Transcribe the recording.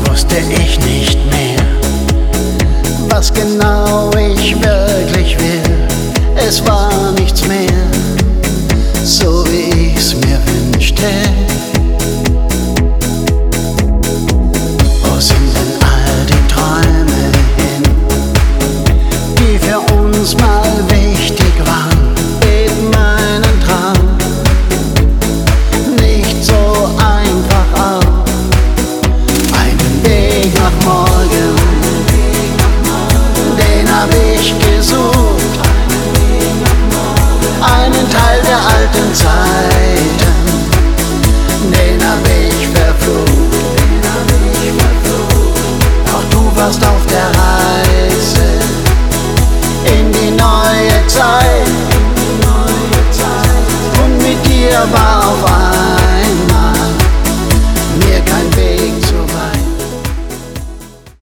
wusste ich nicht mehr, was genau ich wirklich will. Es war